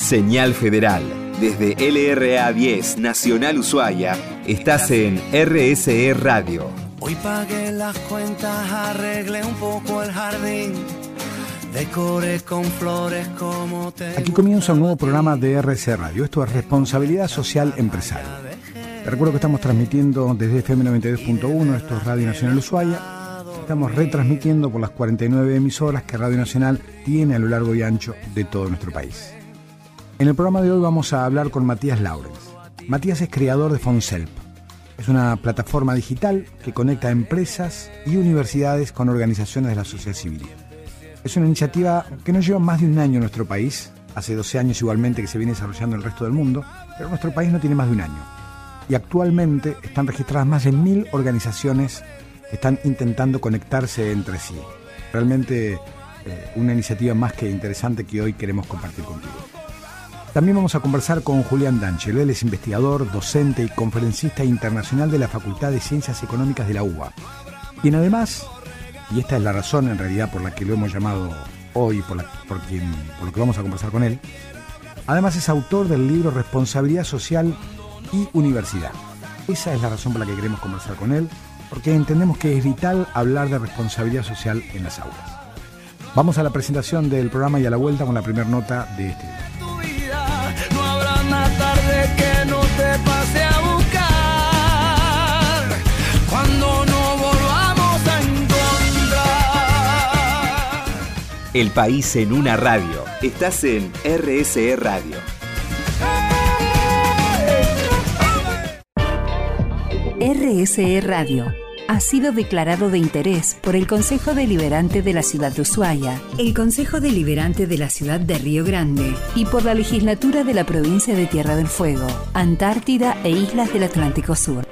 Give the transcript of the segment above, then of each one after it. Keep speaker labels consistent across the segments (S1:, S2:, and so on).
S1: Señal Federal. Desde LRA 10 Nacional Ushuaia, estás en RSE Radio.
S2: Hoy pagué las cuentas, arreglé un poco el jardín, decoré con flores como te...
S3: Aquí comienza un nuevo programa de RSE Radio. Esto es Responsabilidad Social Empresarial. Te recuerdo que estamos transmitiendo desde FM 92.1, esto es Radio Nacional Ushuaia. Estamos retransmitiendo por las 49 emisoras que Radio Nacional tiene a lo largo y ancho de todo nuestro país. En el programa de hoy vamos a hablar con Matías Laurens. Matías es creador de Fonselp. Es una plataforma digital que conecta empresas y universidades con organizaciones de la sociedad civil. Es una iniciativa que no lleva más de un año en nuestro país. Hace 12 años igualmente que se viene desarrollando en el resto del mundo, pero nuestro país no tiene más de un año. Y actualmente están registradas más de 1.000 organizaciones que están intentando conectarse entre sí. Realmente una iniciativa más que interesante que hoy queremos compartir contigo. También vamos a conversar con Julián Danchel. Él es investigador, docente y conferencista internacional de la Facultad de Ciencias Económicas de la UBA. Quien además, y esta es la razón en realidad por la que lo hemos llamado hoy, por lo que vamos a conversar con él, además es autor del libro Responsabilidad Social y Universidad. Esa es la razón por la que queremos conversar con él, porque entendemos que es vital hablar de responsabilidad social en las aulas. Vamos a la presentación del programa y a la vuelta con la primera nota de este video.
S2: No habrá una tarde que no te pase a buscar cuando no volvamos a encontrar.
S1: El país en una radio. Estás en RSE Radio.
S4: RSE Radio ha sido declarado de interés por el Consejo Deliberante de la Ciudad de Ushuaia, el Consejo Deliberante de la Ciudad de Río Grande y por la Legislatura de la Provincia de Tierra del Fuego, Antártida e Islas del Atlántico Sur.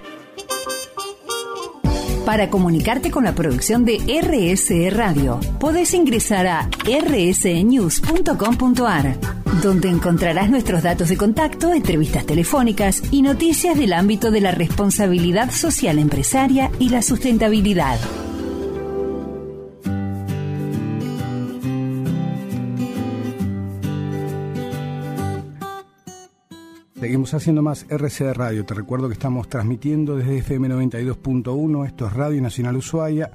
S4: Para comunicarte con la producción de RSE Radio, podés ingresar a rsenews.com.ar, donde encontrarás nuestros datos de contacto, entrevistas telefónicas y noticias del ámbito de la responsabilidad social empresaria y la sustentabilidad.
S3: Seguimos haciendo más RCE Radio. Te recuerdo que estamos transmitiendo desde FM 92.1, esto es Radio Nacional Ushuaia,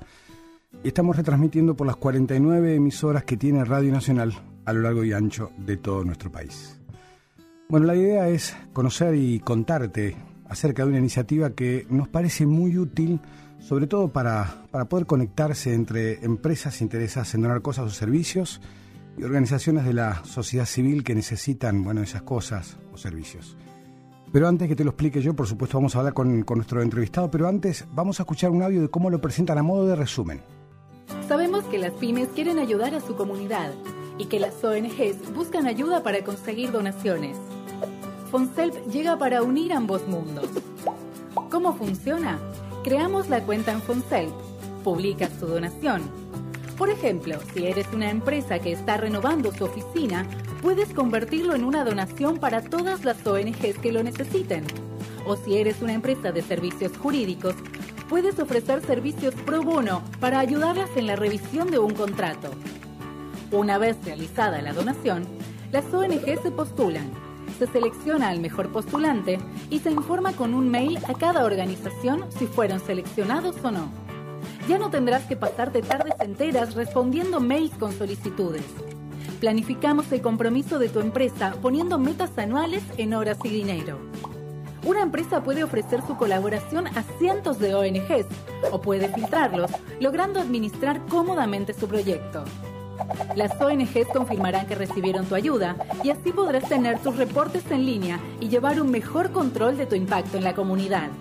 S3: y estamos retransmitiendo por las 49 emisoras que tiene Radio Nacional a lo largo y ancho de todo nuestro país. Bueno, la idea es conocer y contarte acerca de una iniciativa que nos parece muy útil, sobre todo para poder conectarse entre empresas interesadas en donar cosas o servicios y organizaciones de la sociedad civil que necesitan, esas cosas o servicios. Pero antes que te lo explique yo, por supuesto vamos a hablar con nuestro entrevistado, pero antes vamos a escuchar un audio de cómo lo presentan a modo de resumen.
S5: Sabemos que las pymes quieren ayudar a su comunidad y que las ONGs buscan ayuda para conseguir donaciones. Fonselp llega para unir ambos mundos. ¿Cómo funciona? Creamos la cuenta en Fonselp, publicas tu donación. Por ejemplo, si eres una empresa que está renovando su oficina, puedes convertirlo en una donación para todas las ONGs que lo necesiten. O si eres una empresa de servicios jurídicos, puedes ofrecer servicios pro bono para ayudarlas en la revisión de un contrato. Una vez realizada la donación, las ONGs se postulan, se selecciona al mejor postulante y se informa con un mail a cada organización si fueron seleccionados o no. Ya no tendrás que pasarte tardes enteras respondiendo mails con solicitudes. Planificamos el compromiso de tu empresa poniendo metas anuales en horas y dinero. Una empresa puede ofrecer su colaboración a cientos de ONGs o puede filtrarlos, logrando administrar cómodamente su proyecto. Las ONGs confirmarán que recibieron tu ayuda y así podrás tener tus reportes en línea y llevar un mejor control de tu impacto en la comunidad.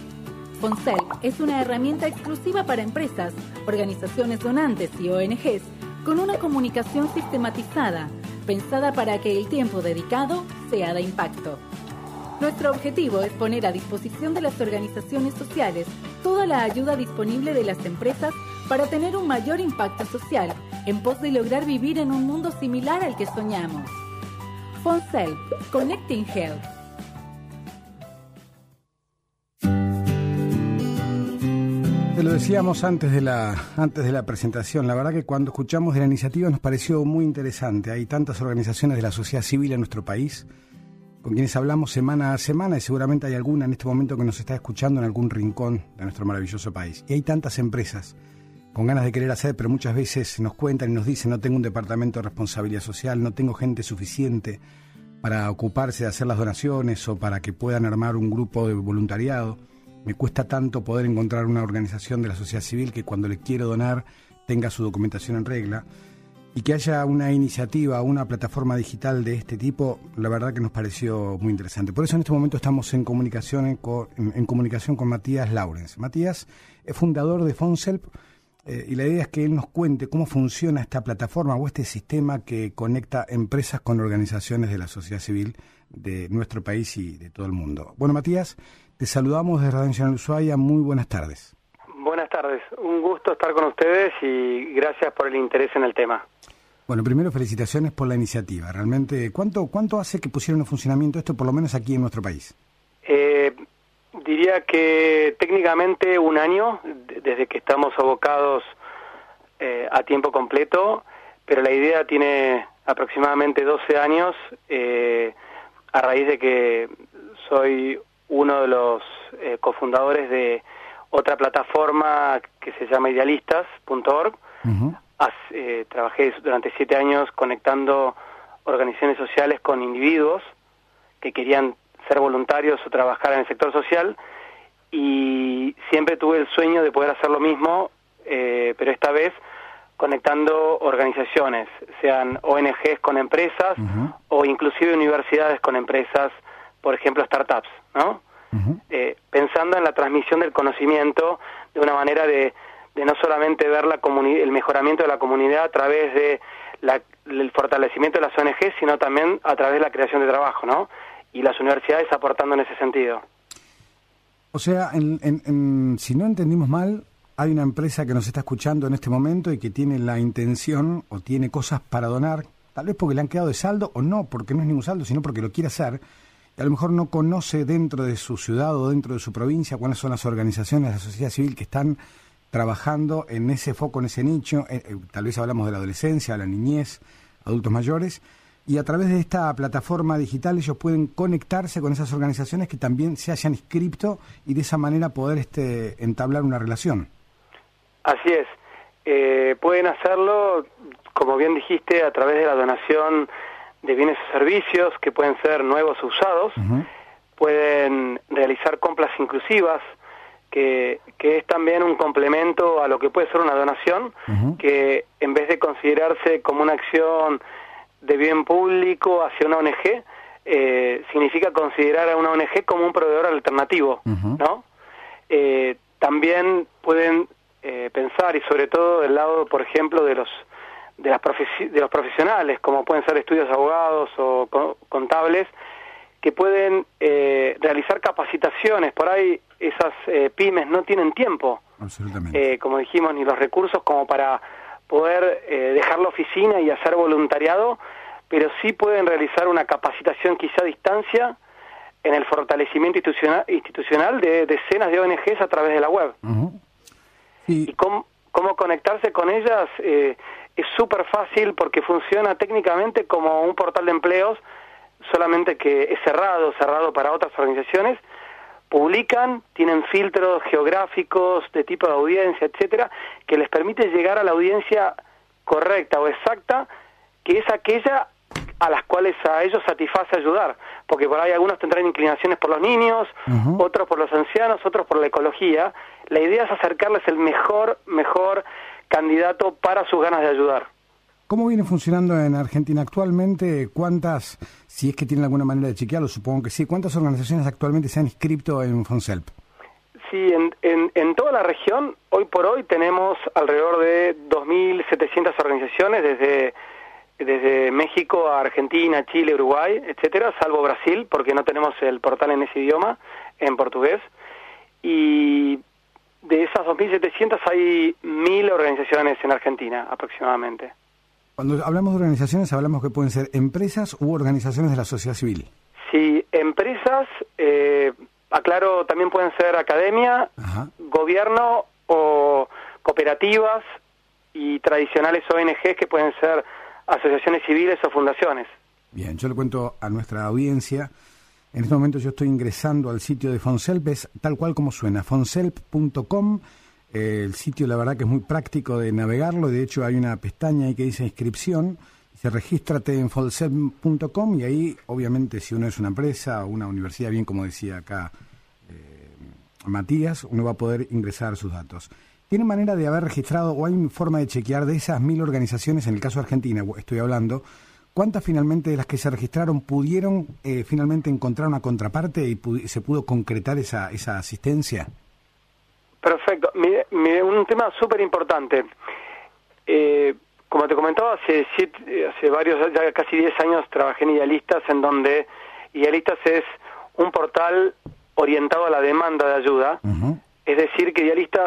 S5: Fonselp es una herramienta exclusiva para empresas, organizaciones donantes y ONGs con una comunicación sistematizada, pensada para que el tiempo dedicado sea de impacto. Nuestro objetivo es poner a disposición de las organizaciones sociales toda la ayuda disponible de las empresas para tener un mayor impacto social en pos de lograr vivir en un mundo similar al que soñamos. Fonselp, Connecting Health.
S3: lo decíamos antes de la presentación. La verdad que cuando escuchamos de la iniciativa nos pareció muy interesante. Hay tantas organizaciones de la sociedad civil en nuestro país con quienes hablamos semana a semana y seguramente hay alguna en este momento que nos está escuchando en algún rincón de nuestro maravilloso país. Y hay tantas empresas con ganas de querer hacer, pero muchas veces nos cuentan y nos dicen: no tengo un departamento de responsabilidad social, no tengo gente suficiente para ocuparse de hacer las donaciones o para que puedan armar un grupo de voluntariado. Me cuesta tanto poder encontrar una organización de la sociedad civil que cuando le quiero donar tenga su documentación en regla. Y que haya una iniciativa, una plataforma digital de este tipo, la verdad que nos pareció muy interesante. Por eso en este momento estamos en comunicación con Matías Laurens. Matías es fundador de FONSELP y la idea es que él nos cuente cómo funciona esta plataforma o este sistema que conecta empresas con organizaciones de la sociedad civil de nuestro país y de todo el mundo. Bueno, Matías, te saludamos desde Radio Nacional Ushuaia. Muy buenas tardes.
S6: Buenas tardes, un gusto estar con ustedes y gracias por el interés en el tema.
S3: Bueno, primero felicitaciones por la iniciativa. Realmente, ¿cuánto hace que pusieron en funcionamiento esto, por lo menos aquí en nuestro país?
S6: Diría que técnicamente un año, desde que estamos abocados a tiempo completo, pero la idea tiene aproximadamente 12 años, a raíz de que soy uno de los cofundadores de otra plataforma que se llama idealistas.org. Uh-huh. Trabajé durante 7 años conectando organizaciones sociales con individuos que querían ser voluntarios o trabajar en el sector social, y siempre tuve el sueño de poder hacer lo mismo, pero esta vez conectando organizaciones, sean ONGs con empresas, uh-huh, o inclusive universidades con empresas, por ejemplo startups, ¿no? Uh-huh. Pensando en la transmisión del conocimiento de una manera de no solamente ver el mejoramiento de la comunidad a través de el fortalecimiento de las ONGs, sino también a través de la creación de trabajo, ¿no? Y las universidades aportando en ese sentido.
S3: O sea, si no entendimos mal, hay una empresa que nos está escuchando en este momento y que tiene la intención o tiene cosas para donar, tal vez porque le han quedado de saldo o no, porque no es ningún saldo, sino porque lo quiere hacer. Y a lo mejor no conoce dentro de su ciudad o dentro de su provincia cuáles son las organizaciones de la sociedad civil que están trabajando en ese foco, en ese nicho. Tal vez hablamos de la adolescencia, la niñez, adultos mayores, y a través de esta plataforma digital ellos pueden conectarse con esas organizaciones que también se hayan inscrito y de esa manera poder entablar una relación. Así
S6: es. Pueden hacerlo, como bien dijiste, a través de la donación de bienes o servicios que pueden ser nuevos o usados. Uh-huh. Pueden realizar compras inclusivas, que es también un complemento a lo que puede ser una donación, uh-huh, que en vez de considerarse como una acción de bien público hacia una ONG, significa considerar a una ONG como un proveedor alternativo, uh-huh, ¿no? También pueden pensar, y sobre todo del lado, por ejemplo, de los profesionales, como pueden ser estudios de abogados o contables, que pueden realizar capacitaciones. Por ahí esas pymes no tienen tiempo, como dijimos, ni los recursos como para poder dejar la oficina y hacer voluntariado, pero sí pueden realizar una capacitación quizá a distancia en el fortalecimiento institucional de decenas de ONGs a través de la web. Uh-huh. Sí. Y cómo conectarse con ellas es súper fácil, porque funciona técnicamente como un portal de empleos, solamente que es cerrado para otras organizaciones. Publican, tienen filtros geográficos de tipo de audiencia, etcétera, que les permite llegar a la audiencia correcta o exacta, que es aquella a las cuales a ellos satisface ayudar, porque por ahí algunos tendrán inclinaciones por los niños, uh-huh, otros por los ancianos, otros por la ecología. La idea es acercarles el mejor candidato para sus ganas de ayudar. ¿Cómo viene funcionando en Argentina actualmente? ¿Cuántas, si es que tienen alguna manera de chequearlo, supongo que sí, cuántas organizaciones actualmente se han inscrito en FONSELP? Sí, en toda la región, hoy por hoy tenemos alrededor de 2.700 organizaciones, desde México a Argentina, Chile, Uruguay, etcétera, salvo Brasil, porque no tenemos el portal en ese idioma, en portugués. Y de esas 2.700 hay 1.000 organizaciones en Argentina, aproximadamente. Cuando hablamos de organizaciones, hablamos que pueden ser empresas u organizaciones de la sociedad civil. Sí, empresas, aclaro, también pueden ser academia, ajá, gobierno o cooperativas y tradicionales ONGs que pueden ser asociaciones civiles o fundaciones.
S3: Bien, yo le cuento a nuestra audiencia. En este momento yo estoy ingresando al sitio de Fonselp, es tal cual como suena, fonselp.com. El sitio, la verdad que es muy práctico de navegarlo. De hecho, hay una pestaña ahí que dice inscripción. Dice regístrate en fonselp.com y ahí, obviamente, si uno es una empresa o una universidad, bien como decía acá Matías, uno va a poder ingresar sus datos. ¿Tiene manera de haber registrado o hay forma de chequear de esas 1000 organizaciones, en el caso de Argentina estoy hablando, cuántas finalmente de las que se registraron pudieron finalmente encontrar una contraparte y se pudo concretar esa asistencia?
S6: Perfecto. Mire, un tema súper importante. Como te comentaba, hace varios, ya casi 10 años trabajé en Idealistas, en donde Idealistas es un portal orientado a la demanda de ayuda. Uh-huh. Es decir, que Idealistas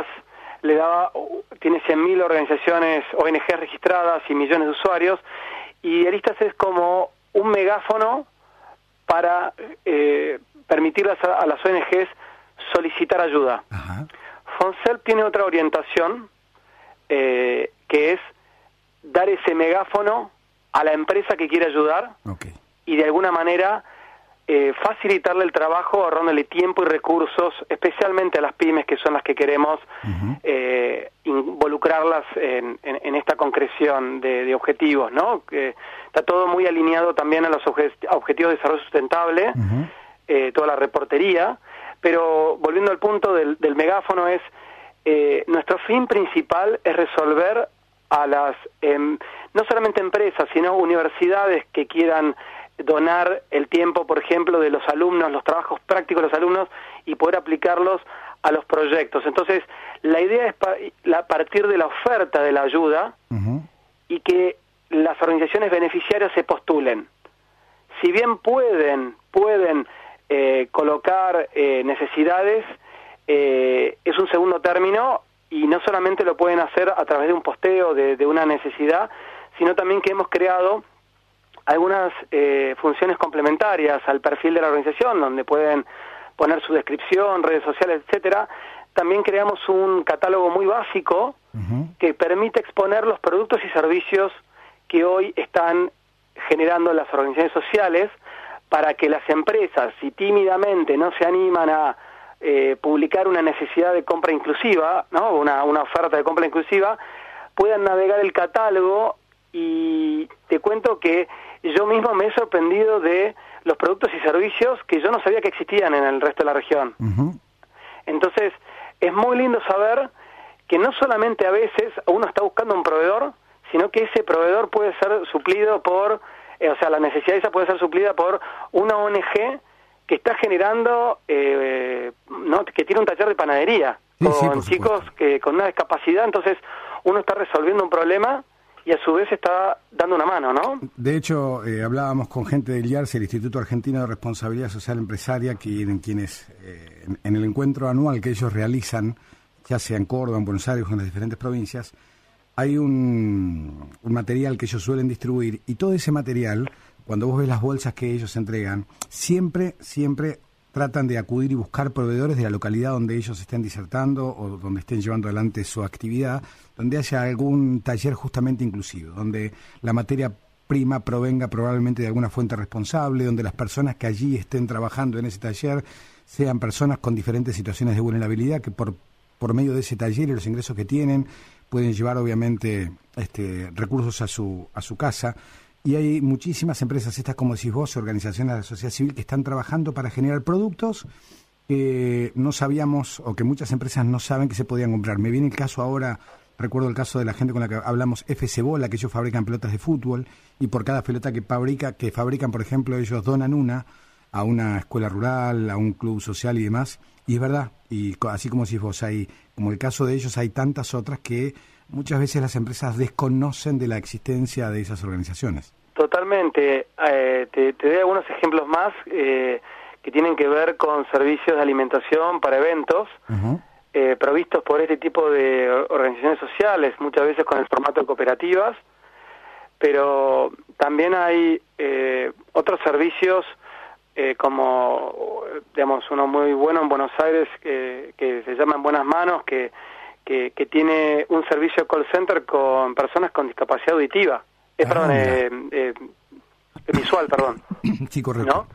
S6: tiene 100.000 organizaciones ONG registradas y millones de usuarios, y Idealistas es como un megáfono para permitirles a las ONGs solicitar ayuda. Uh-huh. Fonselp tiene otra orientación, que es dar ese megáfono a la empresa que quiere ayudar, okay, y de alguna manera facilitarle el trabajo, ahorrándole tiempo y recursos, especialmente a las pymes, que son las que queremos uh-huh, involucrarlas en esta concreción de objetivos, ¿no? Que está todo muy alineado también a los objetivos de desarrollo sustentable, uh-huh, toda la reportería, pero volviendo al punto del megáfono es, nuestro fin principal es resolver a las, no solamente empresas, sino universidades que quieran donar el tiempo, por ejemplo, de los alumnos, los trabajos prácticos de los alumnos, y poder aplicarlos a los proyectos. Entonces, la idea es partir de la oferta de la ayuda, uh-huh, y que las organizaciones beneficiarias se postulen. Si bien pueden colocar necesidades, es un segundo término, y no solamente lo pueden hacer a través de un posteo de una necesidad, sino también que hemos creado algunas funciones complementarias al perfil de la organización, donde pueden poner su descripción, redes sociales, etcétera. También creamos un catálogo muy básico, uh-huh, que permite exponer los productos y servicios que hoy están generando las organizaciones sociales, para que las empresas, si tímidamente no se animan a publicar una necesidad de compra inclusiva, ¿no? una oferta de compra inclusiva, puedan navegar el catálogo. Y te cuento que yo mismo me he sorprendido de los productos y servicios que yo no sabía que existían en el resto de la región. Uh-huh. Entonces, es muy lindo saber que no solamente a veces uno está buscando un proveedor, sino que ese proveedor puede ser suplido por, la necesidad esa puede ser suplida por una ONG que está generando, ¿no? Que tiene un taller de panadería, sí, con chicos con una discapacidad. Entonces, uno está resolviendo un problema y a su vez está dando una mano, ¿no? De hecho, hablábamos con gente del IARS, el Instituto Argentino de Responsabilidad Social Empresaria, quienes en el encuentro anual que ellos realizan, ya sea en Córdoba, en Buenos Aires o en las diferentes provincias, hay un material que ellos suelen distribuir, y todo ese material, cuando vos ves las bolsas que ellos entregan, siempre tratan de acudir y buscar proveedores de la localidad donde ellos estén disertando o donde estén llevando adelante su actividad, donde haya algún taller justamente inclusivo, donde la materia prima provenga probablemente de alguna fuente responsable, donde las personas que allí estén trabajando en ese taller sean personas con diferentes situaciones de vulnerabilidad, que por medio de ese taller y los ingresos que tienen pueden llevar obviamente recursos a su casa. Y hay muchísimas empresas, estas como decís vos, organizaciones de la sociedad civil, que están trabajando para generar productos que no sabíamos, o que muchas empresas no saben que se podían comprar. Me viene el caso ahora, recuerdo el caso de la gente con la que hablamos, FC Bola, que ellos fabrican pelotas de fútbol, y por cada pelota que fabrican, por ejemplo, ellos donan una a una escuela rural, a un club social y demás. Y es verdad, y así como decís vos, como el caso de ellos, hay tantas otras que muchas veces las empresas desconocen de la existencia de esas organizaciones. Totalmente. Te doy algunos ejemplos más que tienen que ver con servicios de alimentación para eventos, uh-huh, provistos por este tipo de organizaciones sociales, muchas veces con el formato de cooperativas, pero también hay otros servicios como, digamos, uno muy bueno en Buenos Aires que se llama En Buenas Manos, que que tiene un servicio call center con personas con discapacidad auditiva, visual, perdón.
S3: Sí, correcto.
S6: ¿No?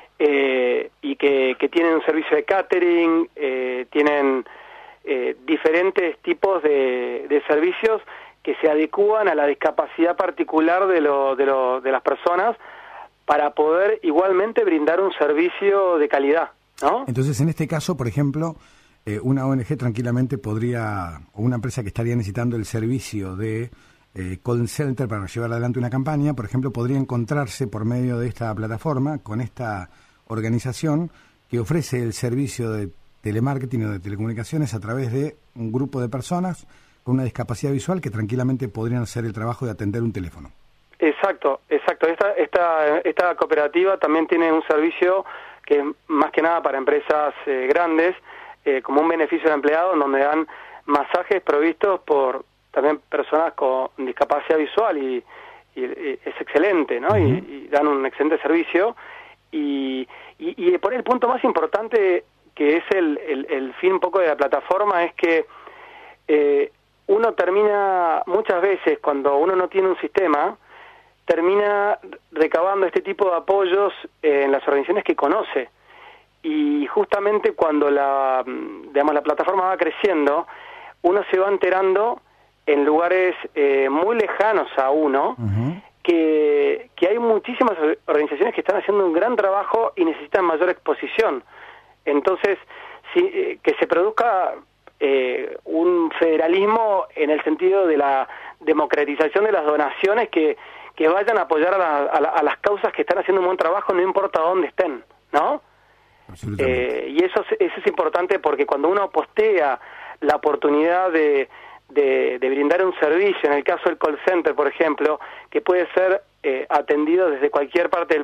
S6: Y que tienen un servicio de catering, tienen diferentes tipos de servicios que se adecúan a la discapacidad particular de las personas para poder igualmente brindar un servicio de calidad, ¿no?
S3: Entonces, en este caso, por ejemplo, una ONG tranquilamente podría, o una empresa que estaría necesitando el servicio de call center para llevar adelante una campaña, por ejemplo, podría encontrarse por medio de esta plataforma con esta organización que ofrece el servicio de telemarketing o de telecomunicaciones a través de un grupo de personas con una discapacidad visual que tranquilamente podrían hacer el trabajo de atender un teléfono.
S6: Exacto. Esta cooperativa también tiene un servicio que es más que nada para empresas grandes, como un beneficio al empleado, en donde dan masajes provistos por también personas con discapacidad visual y es excelente, ¿no? Y dan un excelente servicio y por el punto más importante que es el fin un poco de la plataforma es que uno termina muchas veces cuando uno no tiene un sistema termina recabando este tipo de apoyos en las organizaciones que conoce y justamente cuando la plataforma va creciendo uno se va enterando en lugares muy lejanos a uno que hay muchísimas organizaciones que están haciendo un gran trabajo y necesitan mayor exposición. Entonces, que se produzca un federalismo en el sentido de la democratización de las donaciones que vayan a apoyar a las causas que están haciendo un buen trabajo, no importa dónde estén, ¿no? Y eso es importante porque cuando uno postea la oportunidad de brindar un servicio, en el caso del call center, por ejemplo, que puede ser atendido desde cualquier parte,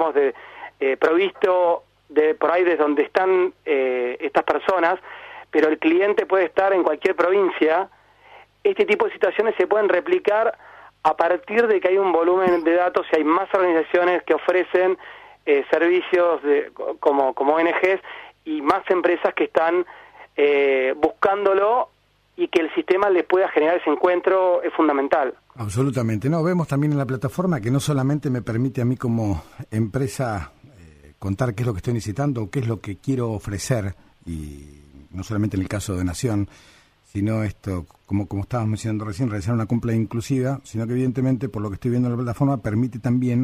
S6: provisto por ahí desde donde están estas personas, pero el cliente puede estar en cualquier provincia, este tipo de situaciones se pueden replicar a partir de que hay un volumen de datos y hay más organizaciones que ofrecen servicios como ONGs y más empresas que están buscándolo y que el sistema les pueda generar ese encuentro es fundamental.
S3: Absolutamente. No, vemos también en la plataforma que no solamente me permite a mí como empresa contar qué es lo que estoy necesitando, qué es lo que quiero ofrecer, y no solamente en el caso de donación, sino esto, como estábamos mencionando recién, realizar una compra inclusiva, sino que evidentemente, por lo que estoy viendo en la plataforma, permite también,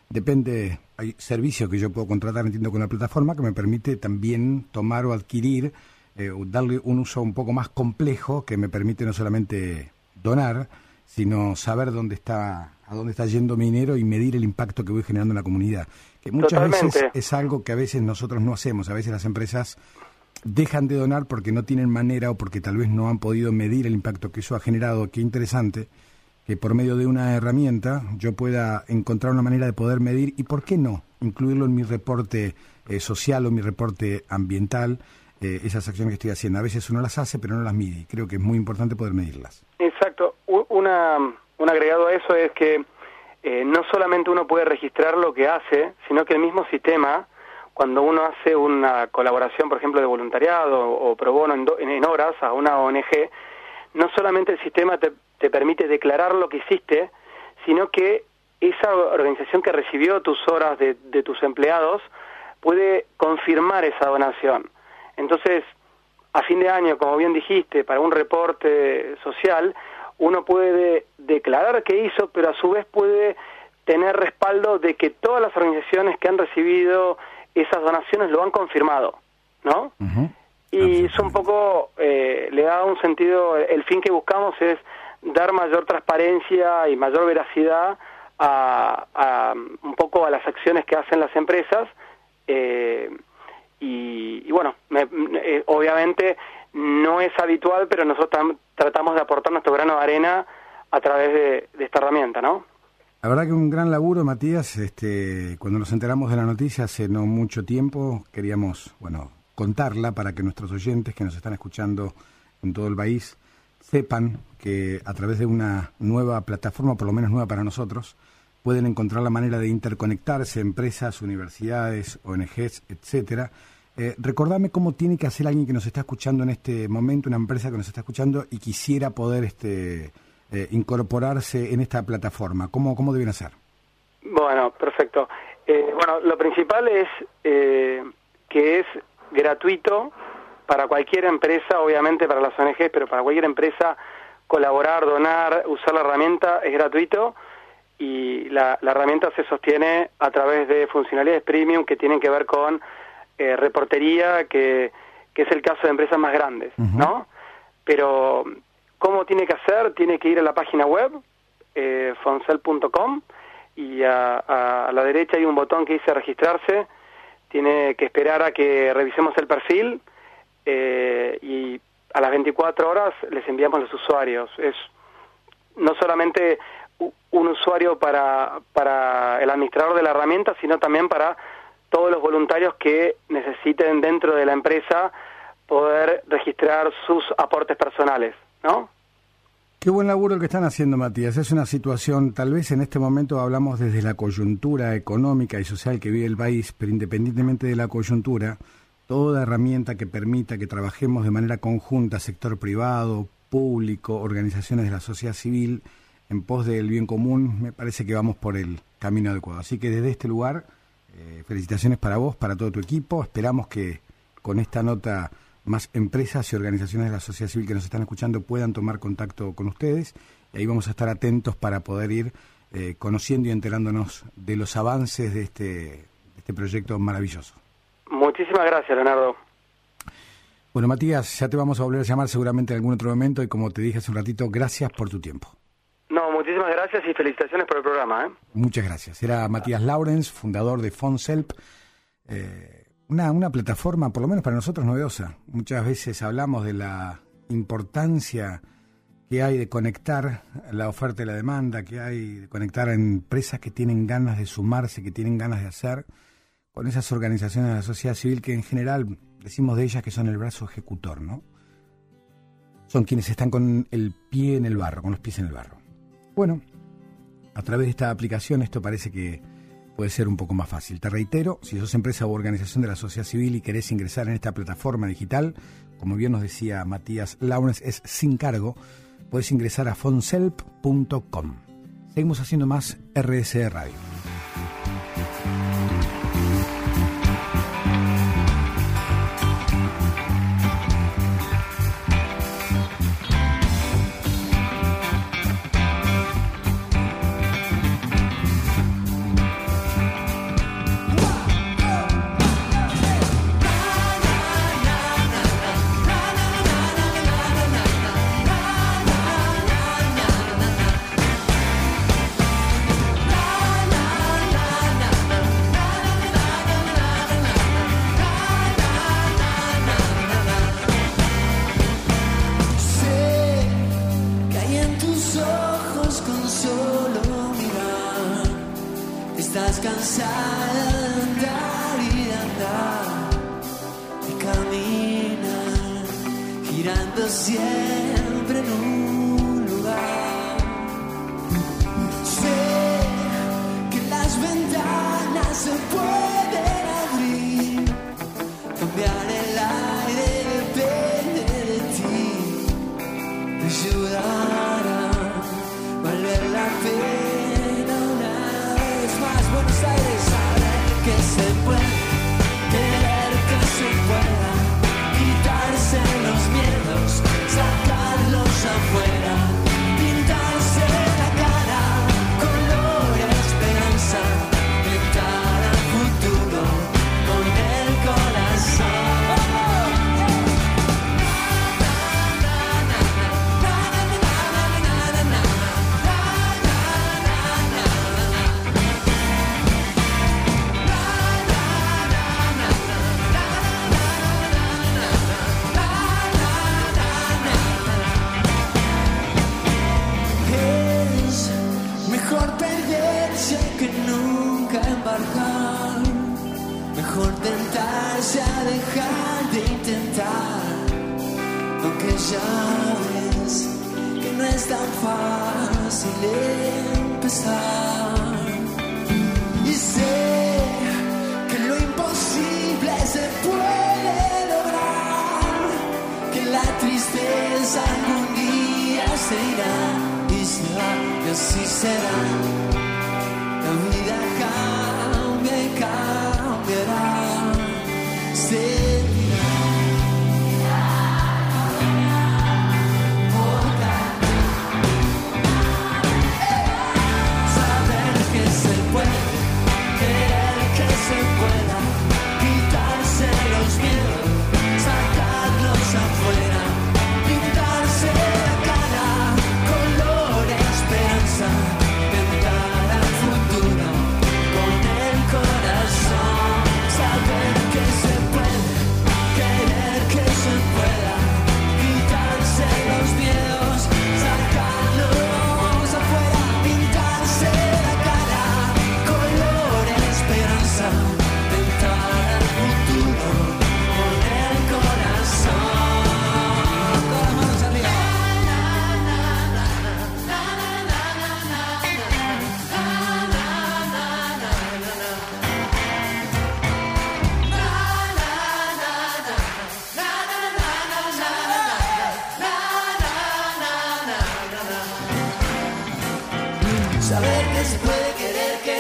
S3: hay servicios que yo puedo contratar, entiendo, con la plataforma, que me permite también tomar o adquirir, darle un uso un poco más complejo, que me permite no solamente donar, sino saber a dónde está yendo mi dinero y medir el impacto que voy generando en la comunidad. Que muchas veces es algo que a veces nosotros no hacemos. A veces las empresas dejan de donar porque no tienen manera o porque tal vez no han podido medir el impacto que eso ha generado. Qué interesante que por medio de una herramienta yo pueda encontrar una manera de poder medir y, ¿por qué no?, incluirlo en mi reporte social o mi reporte ambiental, esas acciones que estoy haciendo. A veces uno las hace pero no las mide. Creo que es muy importante poder medirlas. Exacto.
S6: Un agregado a eso es que no solamente uno puede registrar lo que hace, sino que el mismo sistema, cuando uno hace una colaboración, por ejemplo, de voluntariado o pro bono en horas a una ONG, no solamente el sistema te permite declarar lo que hiciste, sino que esa organización que recibió tus horas de tus empleados puede confirmar esa donación. Entonces, a fin de año, como bien dijiste, para un reporte social, uno puede declarar qué hizo, pero a su vez puede tener respaldo de que todas las organizaciones que han recibido esas donaciones lo han confirmado, ¿no? Y eso un poco le da un sentido, el fin que buscamos es dar mayor transparencia y mayor veracidad a un poco a las acciones que hacen las empresas, y bueno, obviamente no es habitual, pero nosotros tratamos de aportar nuestro grano de arena a través de esta herramienta, ¿no?
S3: La verdad que un gran laburo, Matías. Cuando nos enteramos de la noticia hace no mucho tiempo, queríamos, contarla para que nuestros oyentes que nos están escuchando en todo el país sepan que a través de una nueva plataforma, por lo menos nueva para nosotros, pueden encontrar la manera de interconectarse empresas, universidades, ONGs, etcétera, Recordame cómo tiene que hacer alguien que nos está escuchando en este momento, una empresa que nos está escuchando y quisiera poder incorporarse en esta plataforma. ¿Cómo deben hacer?
S6: Bueno, perfecto. Bueno, lo principal es que es gratuito para cualquier empresa, obviamente para las ONGs, pero para cualquier empresa colaborar, donar, usar la herramienta es gratuito, y la herramienta se sostiene a través de funcionalidades premium que tienen que ver con reportería, que es el caso de empresas más grandes, ¿no? Pero ¿cómo tiene que hacer? Tiene que ir a la página web, foncelp.com, y a la derecha hay un botón que dice registrarse. Tiene que esperar a que revisemos el perfil, y a las 24 horas les enviamos los usuarios. Es no solamente un usuario para el administrador de la herramienta, sino también para todos los voluntarios que necesiten dentro de la empresa poder registrar sus aportes personales, ¿no?
S3: Qué buen laburo el que están haciendo, Matías. Es una situación, tal vez en este momento hablamos desde la coyuntura económica y social que vive el país, pero independientemente de la coyuntura, toda herramienta que permita que trabajemos de manera conjunta, sector privado, público, organizaciones de la sociedad civil, en pos del bien común, me parece que vamos por el camino adecuado. Así que desde este lugar, felicitaciones para vos, para todo tu equipo. Esperamos que con esta nota más empresas y organizaciones de la sociedad civil que nos están escuchando puedan tomar contacto con ustedes. Y ahí vamos a estar atentos para poder ir conociendo y enterándonos de los avances de este proyecto maravilloso.
S6: Muchísimas gracias, Leonardo.
S3: Bueno, Matías, ya te vamos a volver a llamar seguramente en algún otro momento, y como te dije hace un ratito, gracias por tu tiempo.
S6: No, muchísimas gracias y felicitaciones por el programa.
S3: Muchas gracias. Era Matías Laurens, fundador de Foncelp, una plataforma, por lo menos para nosotros, novedosa. Muchas veces hablamos de la importancia que hay de conectar la oferta y la demanda, que hay de conectar a empresas que tienen ganas de sumarse, que tienen ganas de hacer, con esas organizaciones de la sociedad civil que en general decimos de ellas que son el brazo ejecutor, ¿no? Son quienes están con el pie en el barro, con los pies en el barro. Bueno, a través de esta aplicación esto parece que puede ser un poco más fácil. Te reitero, si sos empresa u organización de la sociedad civil y querés ingresar en esta plataforma digital, como bien nos decía Matías Laurens, es sin cargo, puedes ingresar a foncelp.com. Seguimos haciendo más RSE Radio.
S2: Estás cansada de andar y de andar, de caminar, girando siempre en un lugar. Sé que las ventanas se pueden abrir, cambiar el aire depende de ti, te ayudará a valer la pena. Buenos Aires sabe que se puede, querer que se pueda, quitarse los miedos, sacarlos afuera, pintarse la cara, color y esperanza, pintar al futuro con el corazón. Que nunca embarcar, mejor tentarse a dejar de intentar, aunque ya ves que no es tan fácil empezar. Y sé que lo imposible se puede.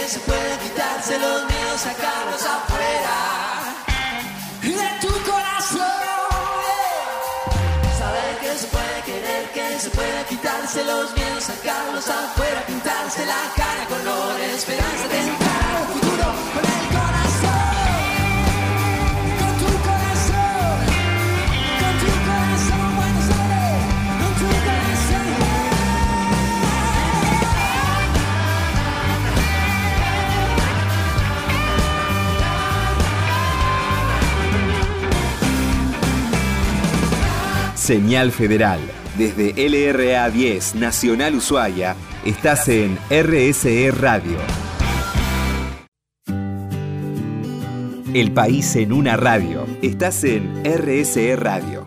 S2: que se puede quitarse los miedos, sacarlos afuera de tu corazón. Saber que se puede querer, que se puede quitarse los miedos, sacarlos afuera, pintarse la cara color, esperanza de entrar al futuro con el corazón. Con tu corazón, Buenos Aires, con tu corazón.
S1: Señal Federal. Desde LRA 10 Nacional Ushuaia, estás en RSE Radio. El país en una radio. Estás en RSE Radio.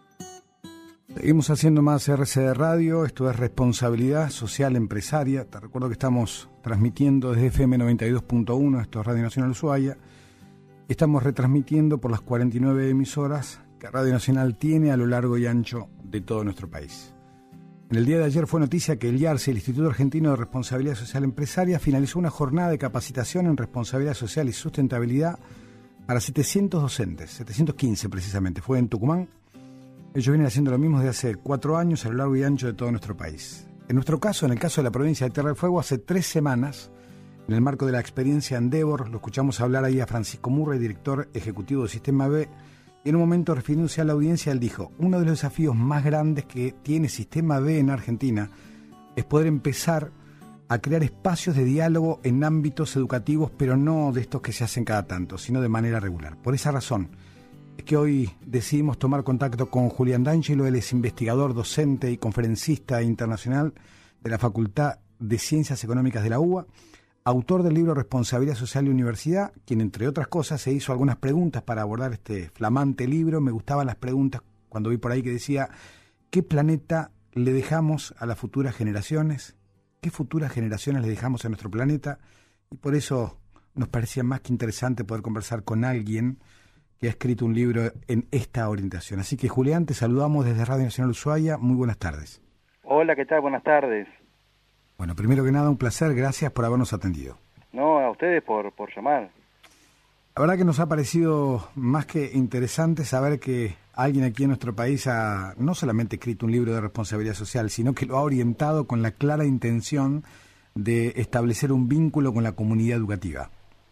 S3: Seguimos haciendo más RSE Radio. Esto es Responsabilidad Social Empresaria. Te recuerdo que estamos transmitiendo desde FM 92.1, esto es Radio Nacional Ushuaia. Estamos retransmitiendo por las 49 emisoras que Radio Nacional tiene a lo largo y ancho de todo nuestro país. En el día de ayer fue noticia que el IARSE, el Instituto Argentino de Responsabilidad Social Empresaria, finalizó una jornada de capacitación en responsabilidad social y sustentabilidad para 700 docentes, 715 precisamente, fue en Tucumán. Ellos vienen haciendo lo mismo desde hace 4 años a lo largo y ancho de todo nuestro país. En nuestro caso, en el caso de la provincia de Tierra del Fuego, hace 3 semanas, en el marco de la experiencia Endeavor, lo escuchamos hablar ahí a Francisco Murray, director ejecutivo de Sistema B, y en un momento refiriéndose a la audiencia, él dijo, uno de los desafíos más grandes que tiene Sistema B en Argentina es poder empezar a crear espacios de diálogo en ámbitos educativos, pero no de estos que se hacen cada tanto, sino de manera regular. Por esa razón es que hoy decidimos tomar contacto con Julián D'Angelo. Él es investigador, docente y conferencista internacional de la Facultad de Ciencias Económicas de la UBA, autor del libro Responsabilidad Social y Universidad, quien entre otras cosas se hizo algunas preguntas para abordar este flamante libro. Me gustaban las preguntas cuando vi por ahí que decía, ¿qué planeta le dejamos a las futuras generaciones? ¿Qué futuras generaciones le dejamos a nuestro planeta? Y por eso nos parecía más que interesante poder conversar con alguien que ha escrito un libro en esta orientación. Así que, Julián, te saludamos desde Radio Nacional Ushuaia. Muy buenas tardes.
S7: Hola, ¿qué tal? Buenas tardes.
S3: Bueno, primero que nada, un placer. Gracias por habernos atendido.
S7: No, a ustedes por llamar.
S3: La verdad que nos ha parecido más que interesante saber que alguien aquí en nuestro país ha no solamente escrito un libro de responsabilidad social, sino que lo ha orientado con la clara intención de establecer un vínculo con la comunidad educativa.